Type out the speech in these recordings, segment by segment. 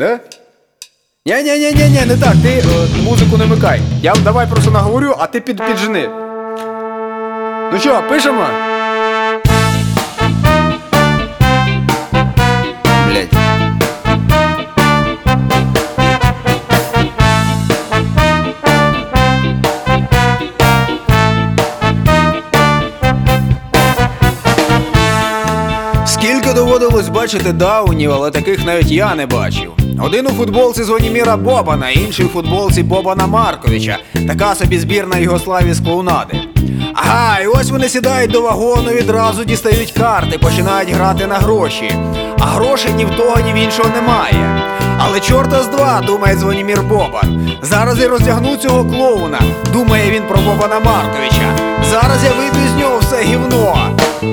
Да? Ні, не так, ти музику не вмикай. Я давай просто наговорю, а ти піджени. Ну що, пишемо? Блять. Скільки доводилось бачити даунів, але таких навіть я не бачив. Один у футболці Звоніміра Бобана, інший у футболці Бобана Марковича. Така собі збірна Югославії з клоунади. Ага, і ось вони сідають до вагону, відразу дістають карти, починають грати на гроші. А грошей ні в того, ні в іншого немає. Але чорта з два, думає Звонімір Бобан. Зараз я роздягну цього клоуна, думає він про Бобана Марковича. Зараз я виб'ю з нього все гівно.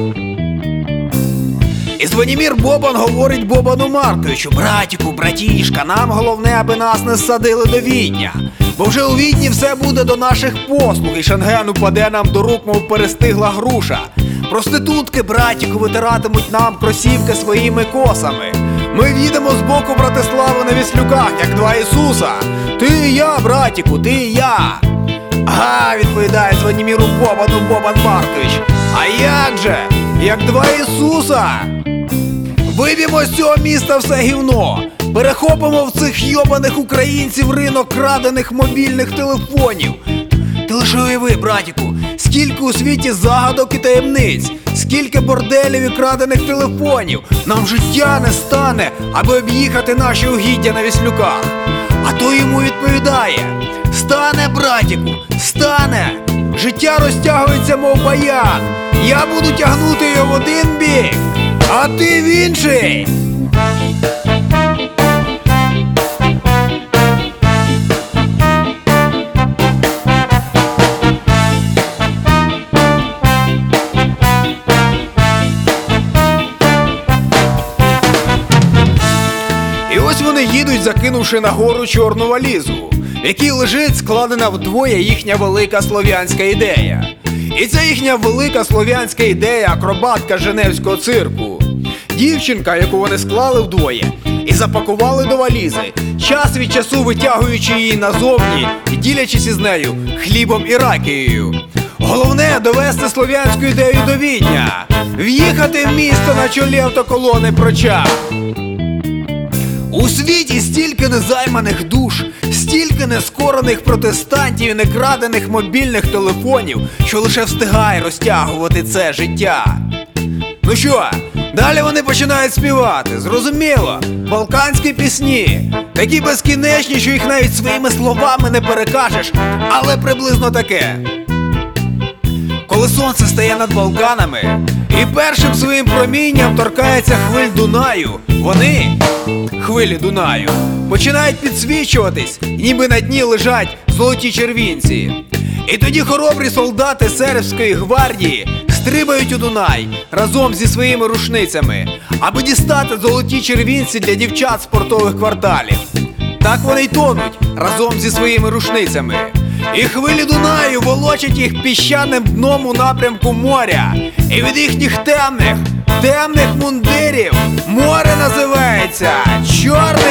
І Звонімір Бобан говорить Бобану Марковичу: братіку, братішка, нам головне, аби нас не ссадили до Відня. Бо вже у Відні все буде до наших послуг, і Шенген упаде нам до рук, мов перестигла груша. Проститутки, братіку, витиратимуть нам кросівки своїми косами. Ми в'їдемо з боку Братислави на віслюках, як два Ісуса. Ти і я, братіку, ти і я. Ага, відповідає Звоніміру Бобану Бобан Маркович. А як же? Як два Ісуса. Виб'ємо з цього міста все гівно. Перехопимо в цих йобаних українців ринок крадених мобільних телефонів. Ти лише уяви, братіку, скільки у світі загадок і таємниць, скільки борделів і крадених телефонів. Нам життя не стане, аби об'їхати наші угіддя на віслюках. А той йому відповідає: стане, братіку, стане. Життя розтягується, мов баян. Я буду тягнути його в один бік, а ти в інший. І ось вони їдуть, закинувши нагору чорну валізу, в якій лежить складена вдвоє їхня велика слов'янська ідея. І це їхня велика слов'янська ідея – акробатка Женевського цирку. Дівчинка, яку вони склали вдвоє і запакували до валізи, час від часу витягуючи її назовні і ділячись із нею хлібом і ракією. Головне – довести слов'янську ідею до Відня, в'їхати в місто на чолі автоколони проча. У світі стільки незайманих душ, стільки нескорених протестантів і некрадених мобільних телефонів, що лише встигає розтягувати це життя. Ну що, далі вони починають співати, зрозуміло, балканські пісні, такі безкінечні, що їх навіть своїми словами не перекажеш, але приблизно таке. Коли сонце стає над Балканами і першим своїм промінням торкається хвиль Дунаю, вони, хвилі Дунаю, починають підсвічуватись, ніби на дні лежать золоті червінці. І тоді хоробрі солдати сербської гвардії стрибають у Дунай разом зі своїми рушницями, аби дістати золоті червінці для дівчат з портових кварталів. Так вони й тонуть разом зі своїми рушницями. І хвилі Дунаю волочать їх піщаним дном у напрямку моря. І від їхніх темних мундирів море називається Чорне